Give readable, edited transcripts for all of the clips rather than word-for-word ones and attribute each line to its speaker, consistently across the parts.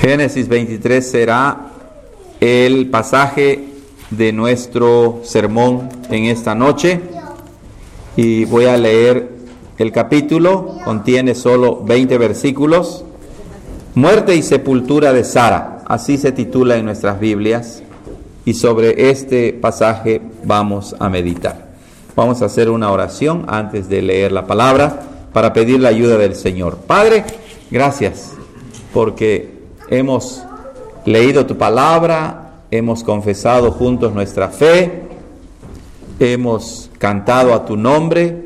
Speaker 1: Génesis 23 será el pasaje de nuestro sermón en esta noche y voy a leer el capítulo. Contiene solo 20 versículos. Muerte y sepultura de Sara, así se titula en nuestras Biblias, y sobre este pasaje vamos a meditar. Vamos a hacer una oración antes de leer la palabra para pedir la ayuda del Señor. Padre, gracias porque hemos leído tu palabra, hemos confesado juntos nuestra fe, hemos cantado a tu nombre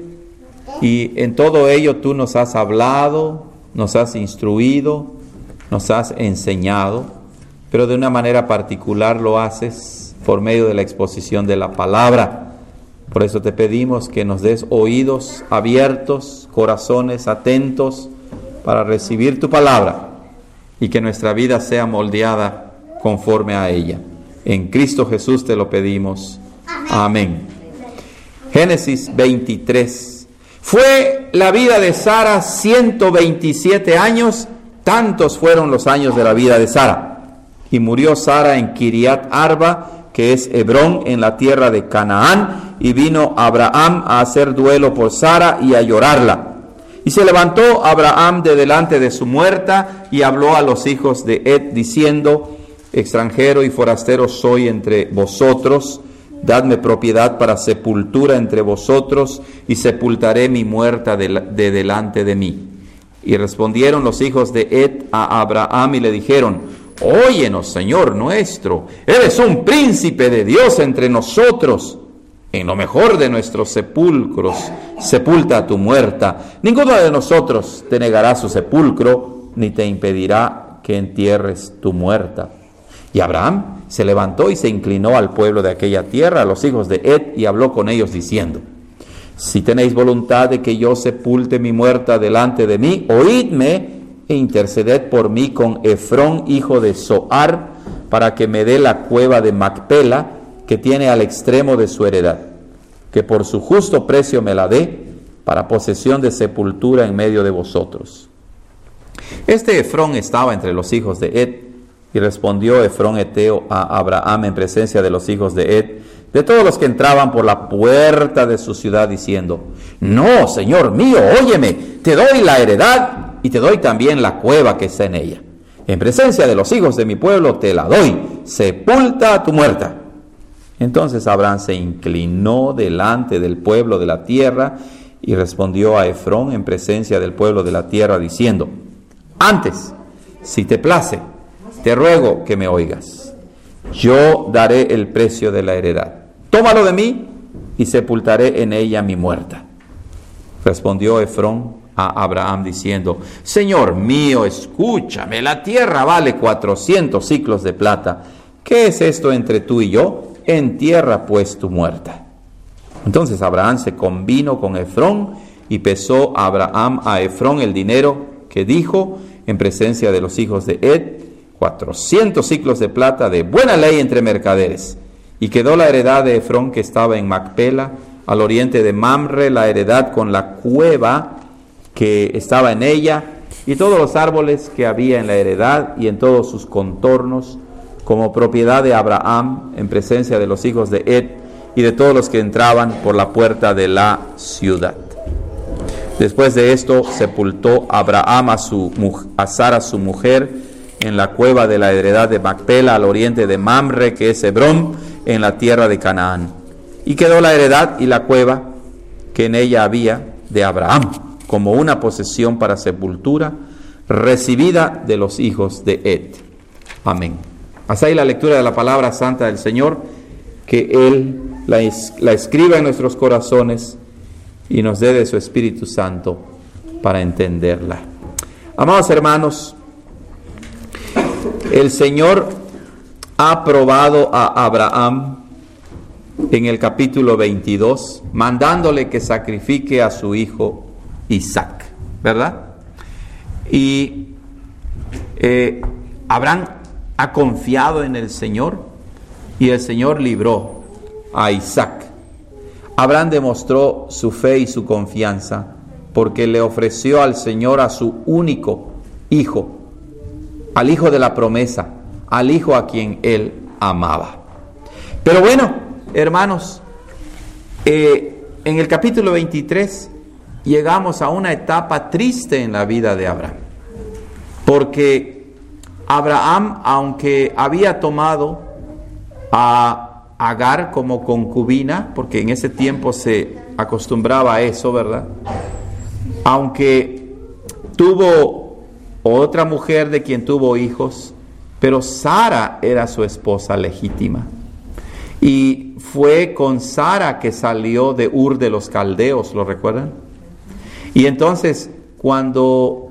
Speaker 1: y en todo ello tú nos has hablado, nos has instruido, nos has enseñado, pero de una manera particular lo haces por medio de la exposición de la palabra. Por eso te pedimos que nos des oídos abiertos, corazones atentos para recibir tu palabra y que nuestra vida sea moldeada conforme a ella. En Cristo Jesús te lo pedimos. Amén. Génesis 23. Fue la vida de Sara 127 años, tantos fueron los años de la vida de Sara. Y murió Sara en Kiriat Arba, que es Hebrón, en la tierra de Canaán, y vino Abraham a hacer duelo por Sara y a llorarla. Y se levantó Abraham de delante de su muerta y habló a los hijos de Het, diciendo: extranjero y forastero soy entre vosotros, dadme propiedad para sepultura entre vosotros, y sepultaré mi muerta de delante de mí. Y respondieron los hijos de Het a Abraham y le dijeron: óyenos, Señor nuestro, eres un príncipe de Dios entre nosotros. En lo mejor de nuestros sepulcros, sepulta a tu muerta. Ninguno de nosotros te negará su sepulcro, ni te impedirá que entierres tu muerta. Y Abraham se levantó y se inclinó al pueblo de aquella tierra, a los hijos de Het, y habló con ellos diciendo: si tenéis voluntad de que yo sepulte mi muerta delante de mí, oídme e interceded por mí con Efrón, hijo de Zohar, para que me dé la cueva de Macpela, que tiene al extremo de su heredad, que por su justo precio me la dé, para posesión de sepultura en medio de vosotros. Este Efrón estaba entre los hijos de Het, y respondió Efrón heteo a Abraham en presencia de los hijos de Het, de todos los que entraban por la puerta de su ciudad, diciendo: no, Señor mío, óyeme, te doy la heredad y te doy también la cueva que está en ella. En presencia de los hijos de mi pueblo te la doy, sepulta a tu muerta. Entonces Abraham se inclinó delante del pueblo de la tierra y respondió a Efrón en presencia del pueblo de la tierra, diciendo: antes, si te place, te ruego que me oigas. Yo daré el precio de la heredad. Tómalo de mí y sepultaré en ella mi muerta. Respondió Efrón a Abraham diciendo: Señor mío, escúchame, la tierra vale 400 siclos de plata. ¿Qué es esto entre tú y yo? Entierra pues tu muerta. Entonces Abraham se convino con Efrón y pesó a Abraham a Efrón el dinero que dijo en presencia de los hijos de Het, 400 siclos de plata de buena ley entre mercaderes. Y quedó la heredad de Efrón que estaba en Macpela, al oriente de Mamre, la heredad con la cueva que estaba en ella, y todos los árboles que había en la heredad y en todos sus contornos, como propiedad de Abraham en presencia de los hijos de Het y de todos los que entraban por la puerta de la ciudad. Después de esto sepultó Abraham a Sara su mujer en la cueva de la heredad de Macpela, al oriente de Mamre, que es Hebrón, en la tierra de Canaán. Y quedó la heredad y la cueva que en ella había de Abraham, como una posesión para sepultura, recibida de los hijos de Het. Amén. Hasta ahí la lectura de la palabra santa del Señor, que Él la escriba en nuestros corazones y nos dé de su Espíritu Santo para entenderla. Amados hermanos, el Señor ha probado a Abraham en el capítulo 22, mandándole que sacrifique a su hijo Isaac, ¿verdad? Y Abraham ha confiado en el Señor y el Señor libró a Isaac. Abraham demostró su fe y su confianza porque le ofreció al Señor a su único hijo, al hijo de la promesa, al hijo a quien él amaba. Pero bueno, hermanos, en el capítulo 23 llegamos a una etapa triste en la vida de Abraham, porque Abraham, aunque había tomado a Agar como concubina, porque en ese tiempo se acostumbraba a eso, ¿verdad? Aunque tuvo otra mujer de quien tuvo hijos, pero Sara era su esposa legítima. Y fue con Sara que salió de Ur de los Caldeos, ¿lo recuerdan? Y entonces, cuando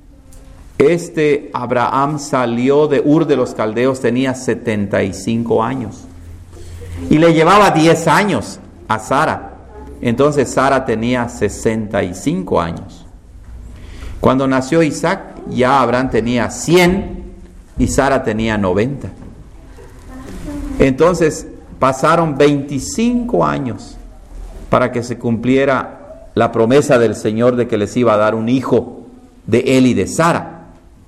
Speaker 1: Abraham salió de Ur de los Caldeos, tenía 75 años. Y le llevaba 10 años a Sara. Entonces Sara tenía 65 años. Cuando nació Isaac, ya Abraham tenía 100 y Sara tenía 90. Entonces pasaron 25 años para que se cumpliera la promesa del Señor de que les iba a dar un hijo de él y de Sara.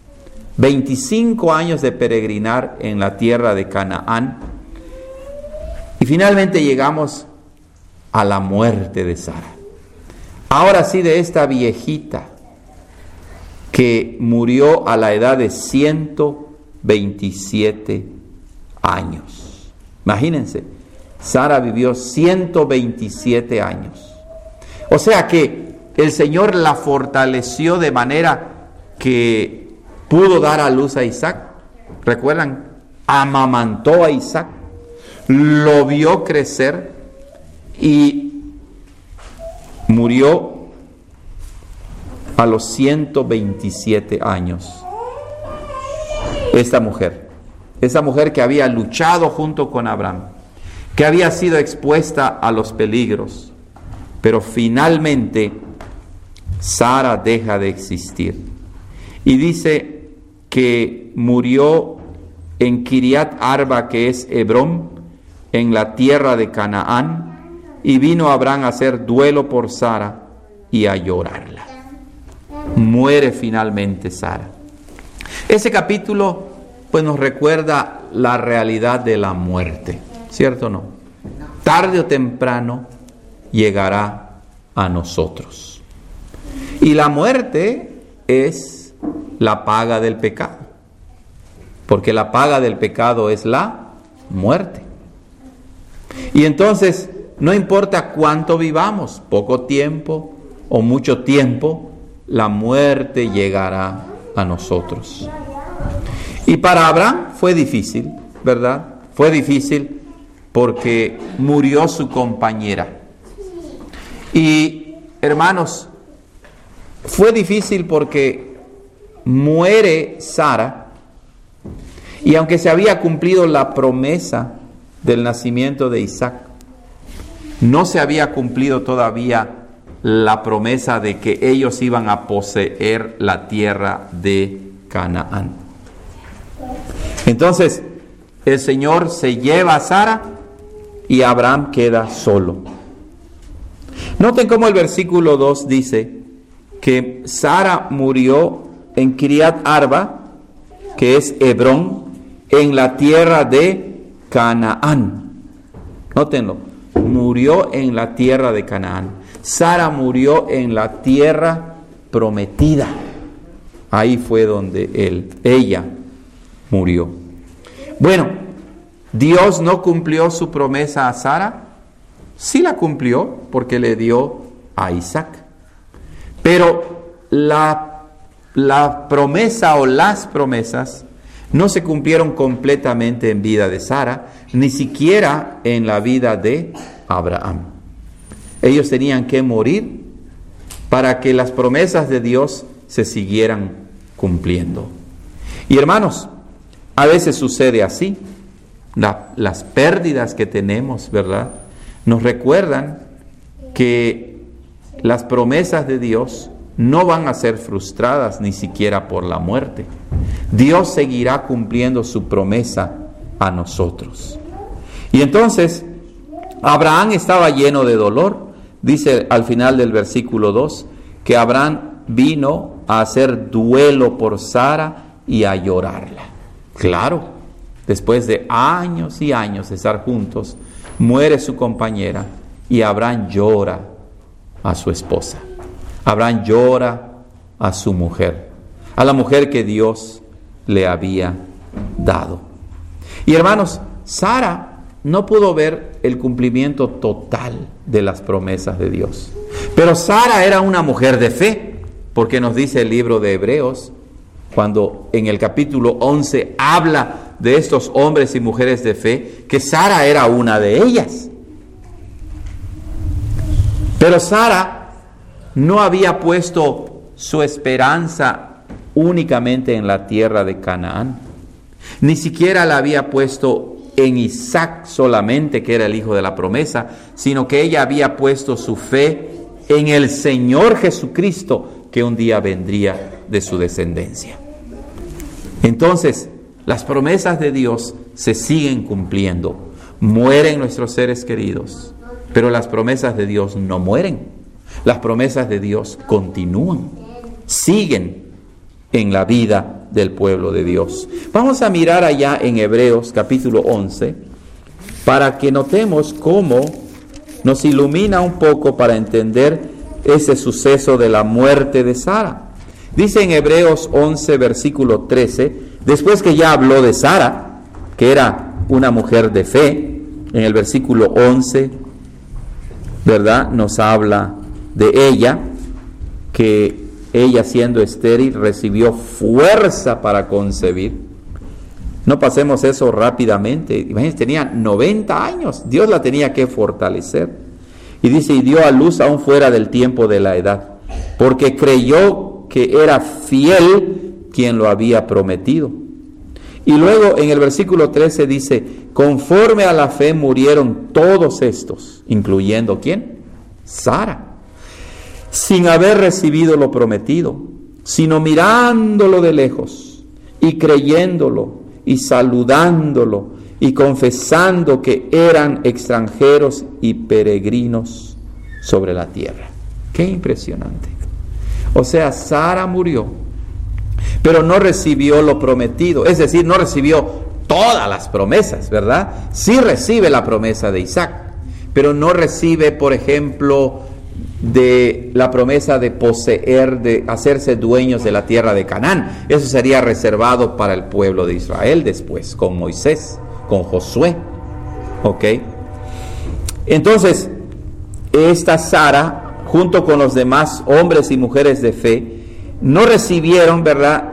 Speaker 1: 25 años de peregrinar en la tierra de Canaán. Y finalmente llegamos a la muerte de Sara. Ahora sí, de esta viejita que murió a la edad de 127 años. Imagínense, Sara vivió 127 años. O sea que el Señor la fortaleció de manera que pudo dar a luz a Isaac. ¿Recuerdan? Amamantó a Isaac, lo vio crecer y murió a los 127 años. Esa mujer que había luchado junto con Abraham, que había sido expuesta a los peligros, pero finalmente Sara deja de existir. Y dice que murió en Kiriat Arba, que es Hebrón, en la tierra de Canaán, y vino Abraham a hacer duelo por Sara y a llorarla. Muere finalmente Sara. Ese capítulo pues nos recuerda la realidad de la muerte, ¿cierto o no? Tarde o temprano llegará a nosotros. Y la muerte es la paga del pecado, porque la paga del pecado es la muerte. Y entonces, no importa cuánto vivamos, poco tiempo o mucho tiempo, la muerte llegará a nosotros. Y para Abraham fue difícil, ¿verdad? Fue difícil porque murió su compañera. Y hermanos, fue difícil porque muere Sara, y aunque se había cumplido la promesa del nacimiento de Isaac, no se había cumplido todavía la promesa de que ellos iban a poseer la tierra de Canaán. Entonces el Señor se lleva a Sara y Abraham queda solo. Noten cómo el versículo 2 dice que Sara murió en Kiriat Arba, que es Hebrón, en la tierra de Canaán. Nótenlo, murió en la tierra de Canaán. Sara murió en la tierra prometida. Ahí fue donde ella murió. Bueno, ¿Dios no cumplió su promesa a Sara? Sí la cumplió porque le dio a Isaac. Pero la promesa o las promesas no se cumplieron completamente en vida de Sara, ni siquiera en la vida de Abraham. Ellos tenían que morir para que las promesas de Dios se siguieran cumpliendo. Y hermanos, a veces sucede así. Las pérdidas que tenemos, ¿verdad?, nos recuerdan que las promesas de Dios no van a ser frustradas ni siquiera por la muerte. Dios seguirá cumpliendo su promesa a nosotros. Y entonces, Abraham estaba lleno de dolor. Dice al final del versículo 2 que Abraham vino a hacer duelo por Sara y a llorarla. Claro, después de años y años de estar juntos, muere su compañera y Abraham llora a su esposa. Abraham llora a su mujer, a la mujer que Dios le había dado. Y hermanos, Sara no pudo ver el cumplimiento total de las promesas de Dios. Pero Sara era una mujer de fe, porque nos dice el libro de Hebreos, cuando en el capítulo 11 habla de estos hombres y mujeres de fe, que Sara era una de ellas. Pero Sara no había puesto su esperanza únicamente en la tierra de Canaán. Ni siquiera la había puesto en Isaac solamente, que era el hijo de la promesa, sino que ella había puesto su fe en el Señor Jesucristo, que un día vendría de su descendencia. Entonces, las promesas de Dios se siguen cumpliendo. Mueren nuestros seres queridos, pero las promesas de Dios no mueren. Las promesas de Dios continúan, siguen en la vida del pueblo de Dios. Vamos a mirar allá en Hebreos capítulo 11 para que notemos cómo nos ilumina un poco para entender ese suceso de la muerte de Sara. Dice en Hebreos 11 versículo 13, después que ya habló de Sara, que era una mujer de fe, en el versículo 11, ¿verdad? Nos habla de ella, que ella siendo estéril recibió fuerza para concebir. No pasemos eso rápidamente. Imagínense, tenía 90 años, Dios la tenía que fortalecer. Y dice, y dio a luz aún fuera del tiempo de la edad, porque creyó que era fiel quien lo había prometido. Y luego en el versículo 13 dice, conforme a la fe murieron todos estos, incluyendo ¿quién? Sara, sin haber recibido lo prometido, sino mirándolo de lejos y creyéndolo y saludándolo y confesando que eran extranjeros y peregrinos sobre la tierra. ¡Qué impresionante! O sea, Sara murió, pero no recibió lo prometido, es decir, no recibió todas las promesas, ¿verdad? Sí recibe la promesa de Isaac, pero no recibe, por ejemplo, de la promesa de poseer, de hacerse dueños de la tierra de Canaán. Eso sería reservado para el pueblo de Israel después, con Moisés, con Josué. ¿Ok? Entonces, esta Sara, junto con los demás hombres y mujeres de fe, no recibieron, ¿verdad?,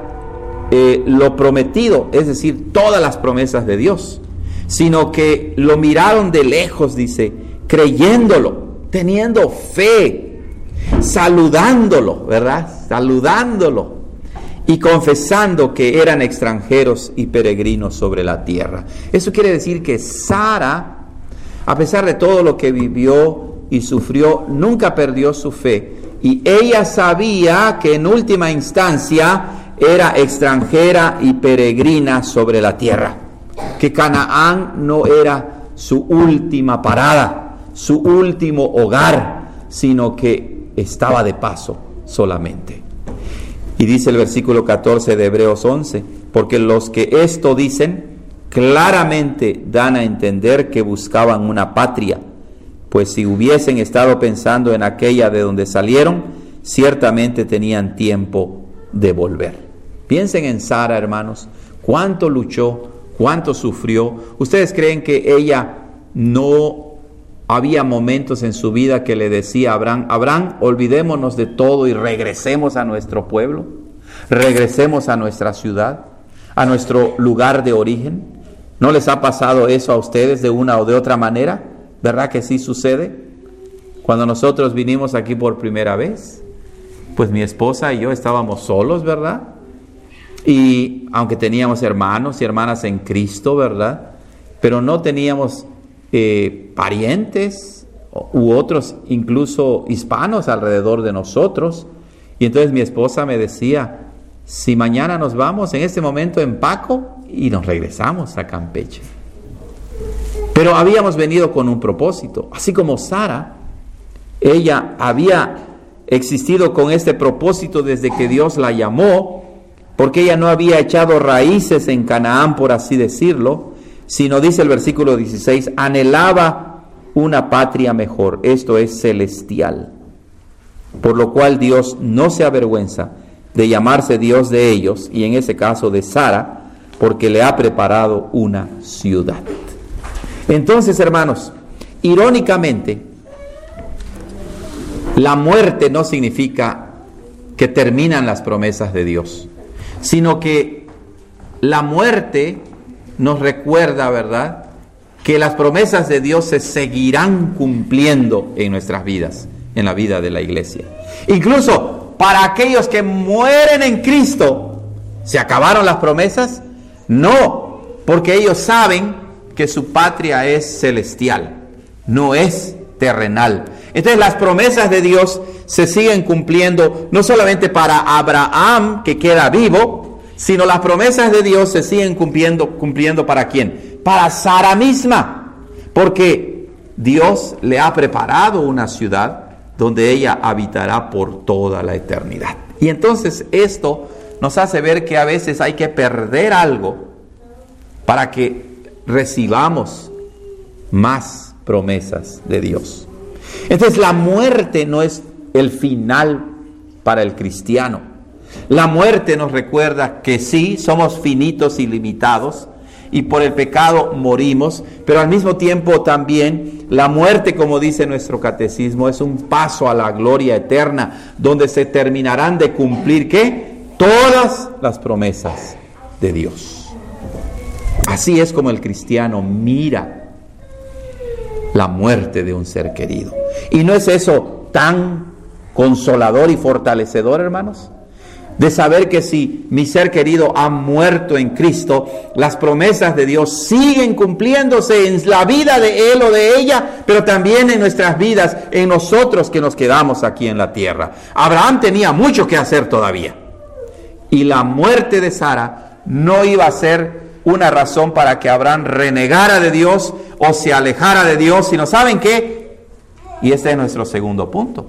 Speaker 1: lo prometido, es decir, todas las promesas de Dios, sino que lo miraron de lejos, dice, creyéndolo, teniendo fe, saludándolo, ¿verdad? Saludándolo y confesando que eran extranjeros y peregrinos sobre la tierra. Eso quiere decir que Sara, a pesar de todo lo que vivió y sufrió, nunca perdió su fe. Y ella sabía que en última instancia era extranjera y peregrina sobre la tierra, que Canaán no era su última parada, su último hogar, sino que estaba de paso solamente. Y dice el versículo 14 de Hebreos 11, porque los que esto dicen claramente dan a entender que buscaban una patria, pues si hubiesen estado pensando en aquella de donde salieron, ciertamente tenían tiempo de volver. Piensen en Sara, hermanos, cuánto luchó, cuánto sufrió. ¿Ustedes creen que ella no había momentos en su vida que le decía a Abraham, Abraham, olvidémonos de todo y regresemos a nuestro pueblo, regresemos a nuestra ciudad, a nuestro lugar de origen? ¿No les ha pasado eso a ustedes de una o de otra manera? ¿Verdad que sí sucede? Cuando nosotros vinimos aquí por primera vez, pues mi esposa y yo estábamos solos, ¿verdad? Y aunque teníamos hermanos y hermanas en Cristo, ¿verdad?, pero no teníamos parientes u otros, incluso hispanos alrededor de nosotros. Y entonces mi esposa me decía, si mañana nos vamos, en este momento empaco y nos regresamos a Campeche. Pero habíamos venido con un propósito, así como Sara, ella había existido con este propósito desde que Dios la llamó, porque ella no había echado raíces en Canaán, por así decirlo, sino, dice el versículo 16, anhelaba una patria mejor, esto es celestial, por lo cual Dios no se avergüenza de llamarse Dios de ellos, y en ese caso de Sara, porque le ha preparado una ciudad. Entonces, hermanos, irónicamente, la muerte no significa que terminan las promesas de Dios, sino que la muerte nos recuerda, ¿verdad?, que las promesas de Dios se seguirán cumpliendo en nuestras vidas, en la vida de la iglesia. Incluso para aquellos que mueren en Cristo, ¿se acabaron las promesas? No, porque ellos saben que su patria es celestial, no es terrenal. Entonces las promesas de Dios se siguen cumpliendo, no solamente para Abraham, que queda vivo, sino las promesas de Dios se siguen cumpliendo ¿para quién? Para Sara misma, porque Dios le ha preparado una ciudad donde ella habitará por toda la eternidad. Y entonces esto nos hace ver que a veces hay que perder algo para que recibamos más promesas de Dios. Entonces la muerte no es el final para el cristiano. La muerte nos recuerda que sí, somos finitos y limitados, y por el pecado morimos, pero al mismo tiempo también la muerte, como dice nuestro catecismo, es un paso a la gloria eterna, donde se terminarán de cumplir, ¿qué? Todas las promesas de Dios. Así es como el cristiano mira la muerte de un ser querido. ¿Y no es eso tan consolador y fortalecedor, hermanos? De saber que si mi ser querido ha muerto en Cristo, las promesas de Dios siguen cumpliéndose en la vida de él o de ella, pero también en nuestras vidas, en nosotros que nos quedamos aquí en la tierra. Abraham tenía mucho que hacer todavía, y la muerte de Sara no iba a ser una razón para que Abraham renegara de Dios o se alejara de Dios, sino ¿saben qué? Y este es nuestro segundo punto,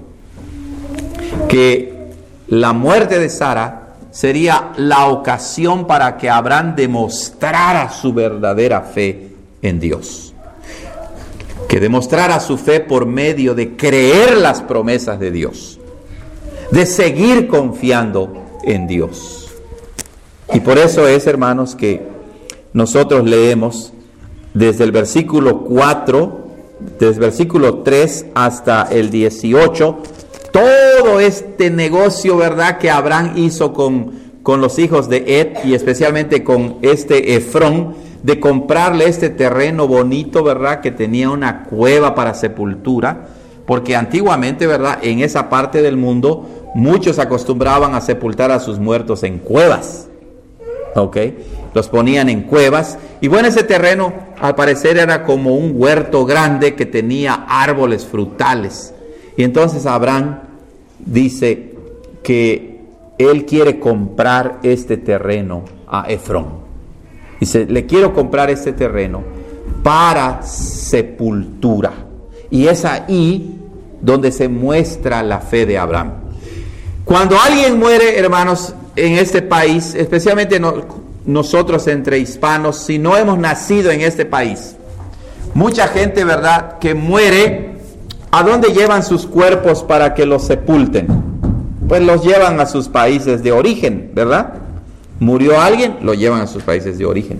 Speaker 1: que la muerte de Sara sería la ocasión para que Abraham demostrara su verdadera fe en Dios, que demostrara su fe por medio de creer las promesas de Dios, de seguir confiando en Dios. Y por eso es, hermanos, que nosotros leemos desde el versículo 4, desde el versículo 3 hasta el 18, todo este negocio, ¿verdad?, que Abraham hizo con los hijos de Ed, y especialmente con este Efrón, de comprarle este terreno bonito, ¿verdad?, que tenía una cueva para sepultura, porque antiguamente, ¿verdad?, en esa parte del mundo, muchos acostumbraban a sepultar a sus muertos en cuevas, ¿ok? Los ponían en cuevas, y bueno, ese terreno al parecer era como un huerto grande que tenía árboles frutales. Y entonces Abraham dice que él quiere comprar este terreno a Efrón. Dice, le quiero comprar este terreno para sepultura. Y es ahí donde se muestra la fe de Abraham. Cuando alguien muere, hermanos, en este país, especialmente nosotros entre hispanos, si no hemos nacido en este país, mucha gente, ¿verdad?, que muere, ¿a dónde llevan sus cuerpos para que los sepulten? Pues los llevan a sus países de origen, ¿verdad? Murió alguien, lo llevan a sus países de origen.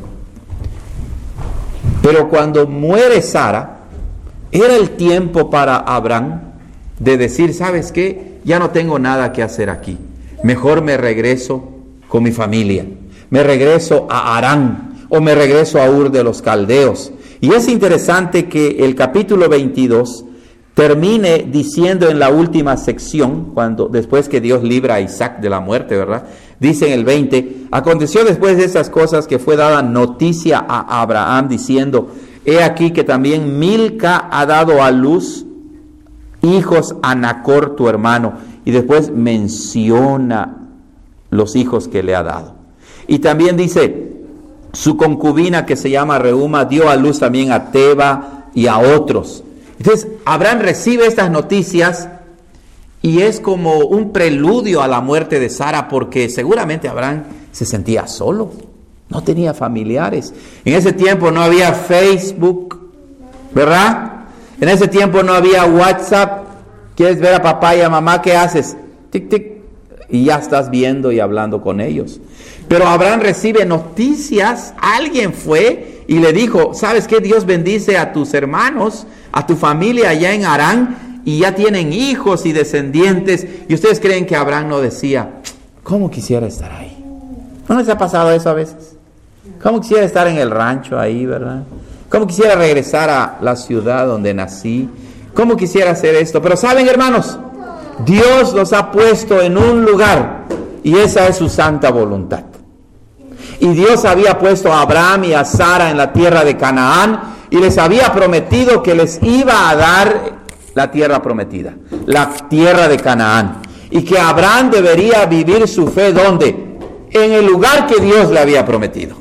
Speaker 1: Pero cuando muere Sara, era el tiempo para Abraham de decir, ¿sabes qué? Ya no tengo nada que hacer aquí. Mejor me regreso con mi familia. Me regreso a Harán, o me regreso a Ur de los Caldeos. Y es interesante que el capítulo 22 termine diciendo en la última sección, después que Dios libra a Isaac de la muerte, ¿verdad? Dice en el 20, aconteció después de esas cosas que fue dada noticia a Abraham diciendo, he aquí que también Milca ha dado a luz hijos a Nacor tu hermano. Y después menciona los hijos que le ha dado. Y también dice, su concubina que se llama Reuma dio a luz también a Teba y a otros. Entonces Abraham recibe estas noticias y es como un preludio a la muerte de Sara, porque seguramente Abraham se sentía solo, no tenía familiares. En ese tiempo no había Facebook, ¿verdad? En ese tiempo no había WhatsApp. ¿Quieres ver a papá y a mamá? ¿Qué haces? Tic, tic. Y ya estás viendo y hablando con ellos. Pero Abraham recibe noticias. Alguien fue y le dijo, ¿sabes qué? Dios bendice a tus hermanos, a tu familia allá en Harán, y ya tienen hijos y descendientes. Y ustedes creen que Abraham no decía, ¿cómo quisiera estar ahí? ¿No les ha pasado eso a veces? ¿Cómo quisiera estar en el rancho ahí, verdad? ¿Cómo quisiera regresar a la ciudad donde nací? ¿Cómo quisiera hacer esto? Pero ¿saben, hermanos? Dios los ha puesto en un lugar y esa es su santa voluntad. Y Dios había puesto a Abraham y a Sara en la tierra de Canaán y les había prometido que les iba a dar la tierra prometida, la tierra de Canaán. Y que Abraham debería vivir su fe, ¿dónde? En el lugar que Dios le había prometido.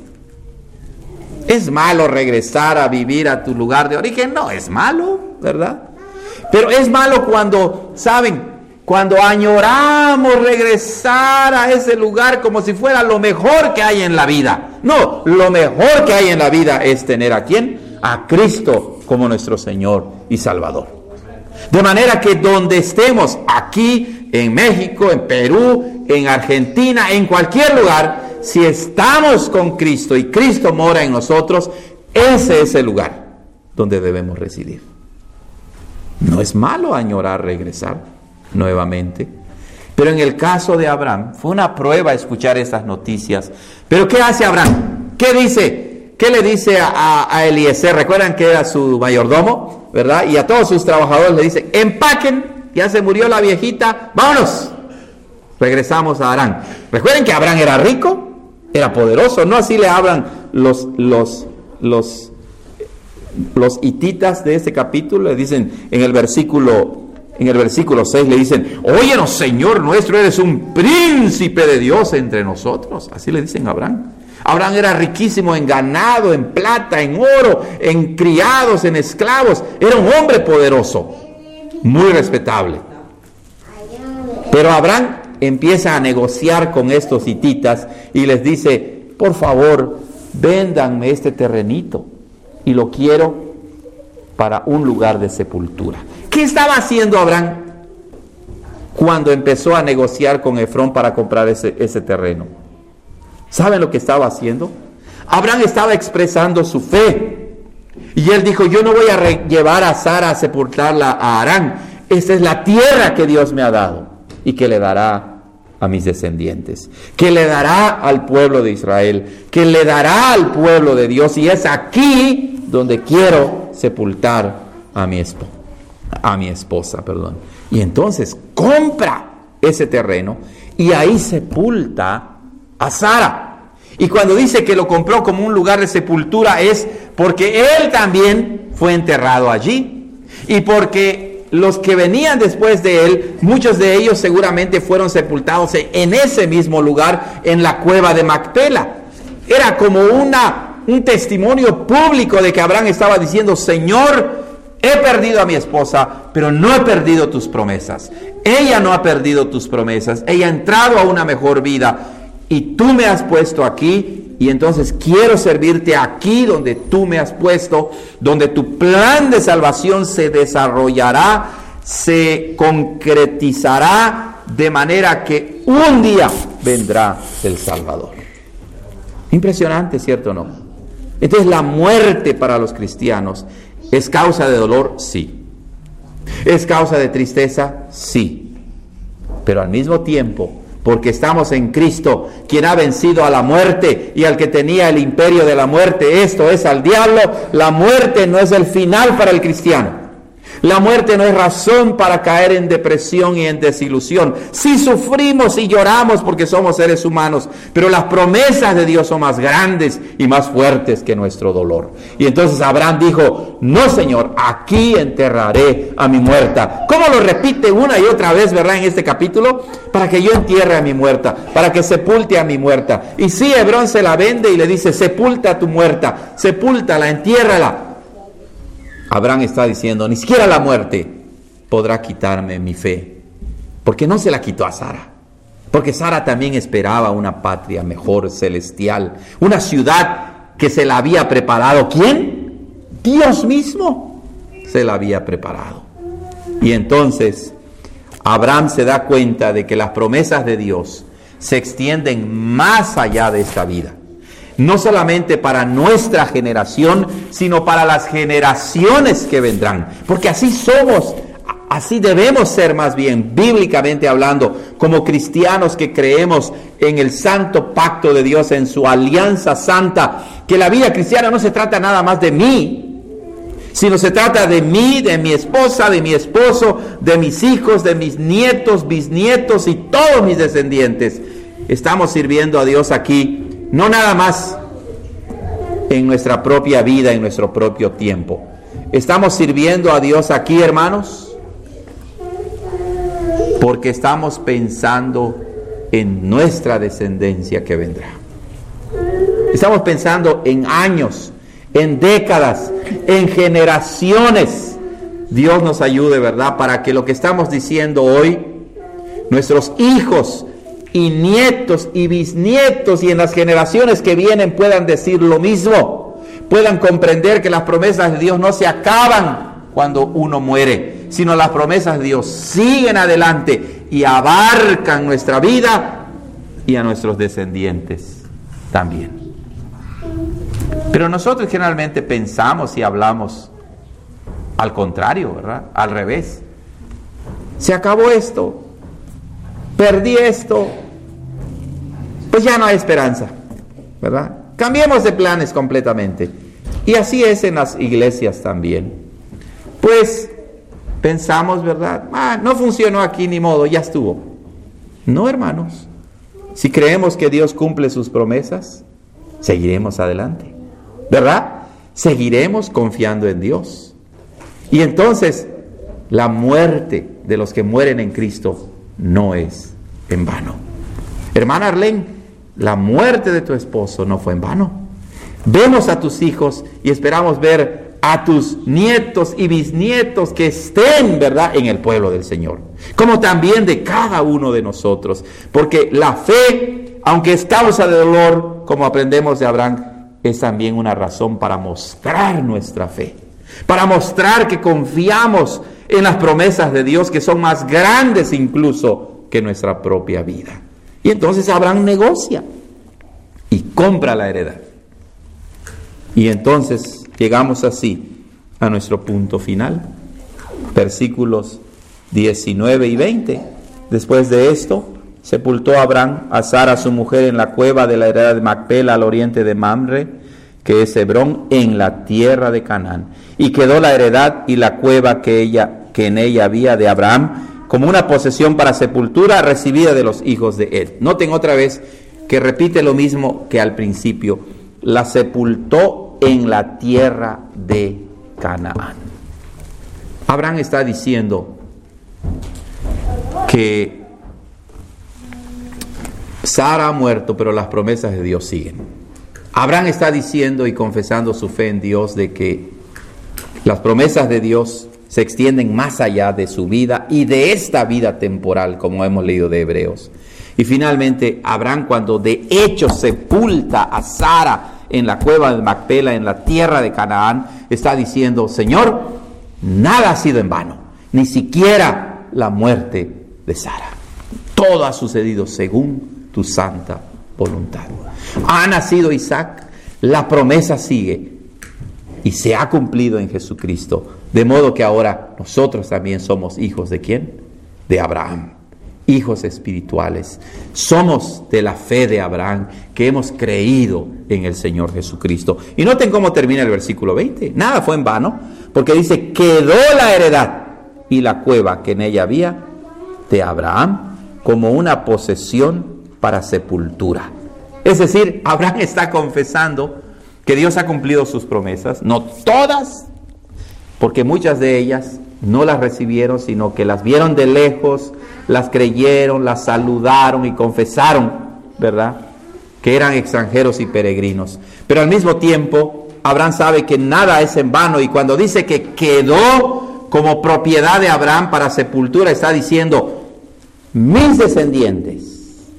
Speaker 1: ¿Es malo regresar a vivir a tu lugar de origen? No es malo, ¿verdad? Pero es malo cuando, ¿saben? Cuando añoramos regresar a ese lugar como si fuera lo mejor que hay en la vida. No, lo mejor que hay en la vida es tener ¿a quién? A Cristo como nuestro Señor y Salvador. De manera que donde estemos, aquí en México, en Perú, en Argentina, en cualquier lugar, si estamos con Cristo y Cristo mora en nosotros, ese es el lugar donde debemos residir. No es malo añorar regresar nuevamente. Pero en el caso de Abraham, fue una prueba escuchar estas noticias. Pero ¿qué hace Abraham? ¿Qué dice? ¿Qué le dice a Eliezer? Recuerdan que era su mayordomo, ¿verdad? Y a todos sus trabajadores le dice, empaquen, ya se murió la viejita, vámonos. Regresamos a Harán. Recuerden que Abraham era rico, era poderoso, no así le hablan los hititas de este capítulo. Le dicen en el versículo 6, le dicen, óyenos, Señor nuestro, eres un príncipe de Dios entre nosotros. Así le dicen a Abraham. Abraham era riquísimo en ganado, en plata, en oro, en criados, en esclavos. Era un hombre poderoso, muy respetable. Pero Abraham empieza a negociar con estos hititas y les dice, por favor, véndanme este terrenito y lo quiero para un lugar de sepultura. ¿Qué estaba haciendo Abraham cuando empezó a negociar con Efrón para comprar ese terreno? ¿Saben lo que estaba haciendo? Abraham estaba expresando su fe. Y él dijo, yo no voy a llevar a Sara a sepultarla a Harán. Esta es la tierra que Dios me ha dado y que le dará a mis descendientes, que le dará al pueblo de Israel, que le dará al pueblo de Dios. Y es aquí donde quiero sepultar a mi esposa. Y entonces compra ese terreno y ahí sepulta a Sara. Y cuando dice que lo compró como un lugar de sepultura es porque él también fue enterrado allí. Y porque los que venían después de él, muchos de ellos seguramente fueron sepultados en ese mismo lugar, en la cueva de Macpela. Era como un testimonio público de que Abraham estaba diciendo, Señor, he perdido a mi esposa, pero no he perdido tus promesas. Ella no ha perdido tus promesas. Ella ha entrado a una mejor vida. Y tú me has puesto aquí, y entonces quiero servirte aquí donde tú me has puesto, donde tu plan de salvación se desarrollará, se concretizará, de manera que un día vendrá el Salvador. Impresionante, ¿cierto o no? Entonces la muerte para los cristianos es causa de dolor, sí. ¿Es causa de tristeza? Sí. Pero al mismo tiempo, porque estamos en Cristo, quien ha vencido a la muerte y al que tenía el imperio de la muerte, esto es al diablo, la muerte no es el final para el cristiano. La muerte no es razón para caer en depresión y en desilusión. Sí sufrimos y lloramos porque somos seres humanos, pero las promesas de Dios son más grandes y más fuertes que nuestro dolor. Y entonces Abraham dijo, no, Señor, aquí enterraré a mi muerta. ¿Cómo lo repite una y otra vez, verdad, en este capítulo? Para que yo entierre a mi muerta, para que sepulte a mi muerta. Y sí, Hebrón se la vende y le dice, sepulta a tu muerta, sepúltala, entiérrala. Abraham está diciendo, ni siquiera la muerte podrá quitarme mi fe, porque no se la quitó a Sara. Porque Sara también esperaba una patria mejor, celestial, una ciudad que se la había preparado. ¿Quién? Dios mismo se la había preparado. Y entonces Abraham se da cuenta de que las promesas de Dios se extienden más allá de esta vida. No solamente para nuestra generación, sino para las generaciones que vendrán. Porque así somos, así debemos ser más bien, bíblicamente hablando, como cristianos que creemos en el santo pacto de Dios, en su alianza santa, que la vida cristiana no se trata nada más de mí, sino se trata de mí, de mi esposa, de mi esposo, de mis hijos, de mis nietos, bisnietos y todos mis descendientes. Estamos sirviendo a Dios aquí, no nada más en nuestra propia vida, en nuestro propio tiempo. Estamos sirviendo a Dios aquí, hermanos, porque estamos pensando en nuestra descendencia que vendrá. Estamos pensando en años, en décadas, en generaciones. Dios nos ayude, ¿verdad? Para que lo que estamos diciendo hoy, nuestros hijos y nietos y bisnietos y en las generaciones que vienen puedan decir lo mismo, puedan comprender que las promesas de Dios no se acaban cuando uno muere, sino las promesas de Dios siguen adelante y abarcan nuestra vida y a nuestros descendientes también. Pero nosotros generalmente pensamos y hablamos al contrario, ¿verdad? Al revés. Se acabó esto, perdí esto, pues ya no hay esperanza, ¿verdad? Cambiemos de planes completamente. Y así es en las iglesias también. Pues pensamos, ¿verdad? No funcionó aquí, ni modo, ya estuvo. No, hermanos. Si creemos que Dios cumple sus promesas, seguiremos adelante, ¿verdad? Seguiremos confiando en Dios. Y entonces, la muerte de los que mueren en Cristo no es en vano. Hermana Arlene, la muerte de tu esposo no fue en vano. Vemos a tus hijos y esperamos ver a tus nietos y bisnietos que estén, ¿verdad?, en el pueblo del Señor. Como también de cada uno de nosotros. Porque la fe, aunque es causa de dolor, como aprendemos de Abraham, es también una razón para mostrar nuestra fe. Para mostrar que confiamos en las promesas de Dios, que son más grandes incluso que nuestra propia vida. Y entonces Abraham negocia y compra la heredad. Y entonces llegamos así a nuestro punto final. Versículos 19 y 20. Después de esto, sepultó Abraham a Sara su mujer en la cueva de la heredad de Macpela al oriente de Mamre, que es Hebrón, en la tierra de Canaán. Y quedó la heredad y la cueva que en ella había de Abraham como una posesión para sepultura recibida de los hijos de Ed. Noten otra vez que repite lo mismo que al principio. La sepultó en la tierra de Canaán. Abraham está diciendo que Sara ha muerto, pero las promesas de Dios siguen. Abraham está diciendo y confesando su fe en Dios de que las promesas de Dios se extienden más allá de su vida y de esta vida temporal, como hemos leído de Hebreos. Y finalmente, Abraham, cuando de hecho sepulta a Sara en la cueva de Macpela, en la tierra de Canaán, está diciendo: Señor, nada ha sido en vano, ni siquiera la muerte de Sara. Todo ha sucedido según tu santa voluntad. Ha nacido Isaac, la promesa sigue y se ha cumplido en Jesucristo. De modo que ahora nosotros también somos hijos ¿de quién? De Abraham, hijos espirituales. Somos de la fe de Abraham, que hemos creído en el Señor Jesucristo. Y noten cómo termina el versículo 20. Nada fue en vano, porque dice: quedó la heredad y la cueva que en ella había de Abraham como una posesión para sepultura. Es decir, Abraham está confesando que Dios ha cumplido sus promesas, no todas, porque muchas de ellas no las recibieron, sino que las vieron de lejos, las creyeron, las saludaron y confesaron, ¿verdad?, que eran extranjeros y peregrinos. Pero al mismo tiempo, Abraham sabe que nada es en vano, y cuando dice que quedó como propiedad de Abraham para sepultura, está diciendo: mis descendientes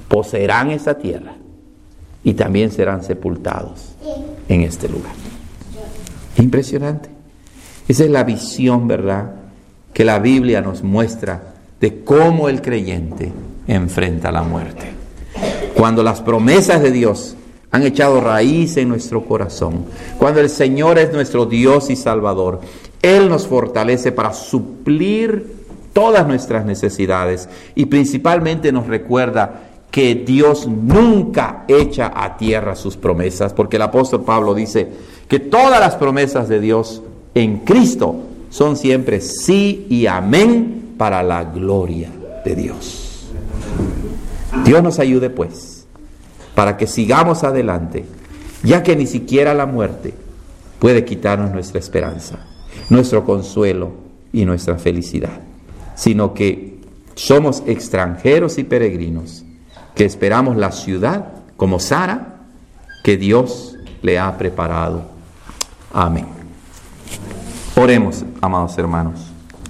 Speaker 1: poseerán esa tierra y también serán sepultados en este lugar. Impresionante. Esa es la visión, ¿verdad?, que la Biblia nos muestra de cómo el creyente enfrenta la muerte. Cuando las promesas de Dios han echado raíz en nuestro corazón, cuando el Señor es nuestro Dios y Salvador, Él nos fortalece para suplir todas nuestras necesidades y principalmente nos recuerda que Dios nunca echa a tierra sus promesas, porque el apóstol Pablo dice que todas las promesas de Dios en Cristo son siempre sí y amén para la gloria de Dios. Dios nos ayude pues, para que sigamos adelante, ya que ni siquiera la muerte puede quitarnos nuestra esperanza, nuestro consuelo y nuestra felicidad, sino que somos extranjeros y peregrinos, que esperamos la ciudad, como Sara, que Dios le ha preparado. Amén. Oremos, amados hermanos.